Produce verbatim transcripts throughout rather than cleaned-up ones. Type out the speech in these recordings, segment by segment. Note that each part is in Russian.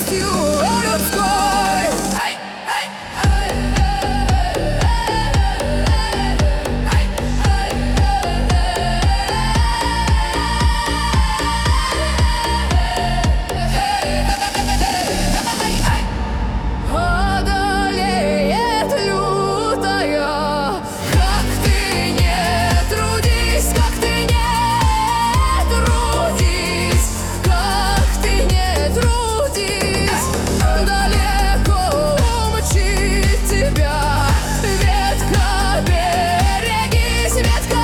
радостью людской. Одолеет лютая, как ты не трудись, как ты не трудись, как ты не трудись, далеко умчит тебя ветка, берегись, ветка,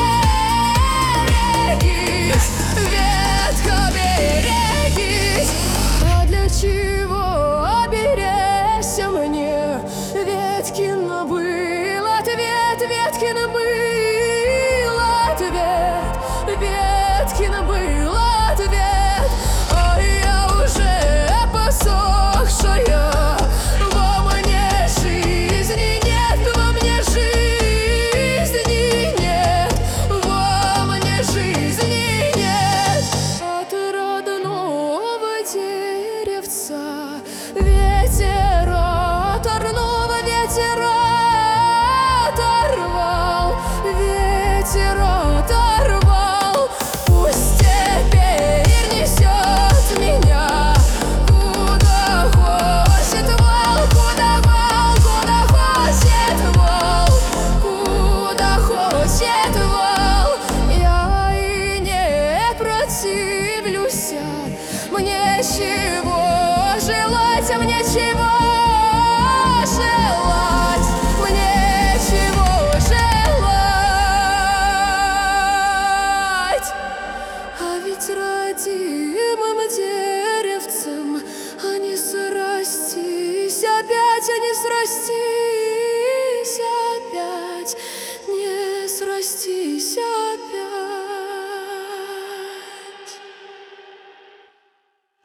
берегись, ветка, берегись. А для чего беречься мне? Веткин был ответ, Веткин был ответ, Веткин был ответ. А я уже посохшая, во мне жизни нет, во мне жизни нет, во мне жизни нет. От родного деревца ветер оторвал, ветер оторвал, ветер оторвал. Пусть теперь несет меня куда хочет вал, куда вал, куда хочет вал, куда хочет вал. Я и не противлюсь, мне чего желать, мне чего желать, мне чего желать. А ведь родимым деревцем, а не срастись опять, а не срастись опять, не срастись опять.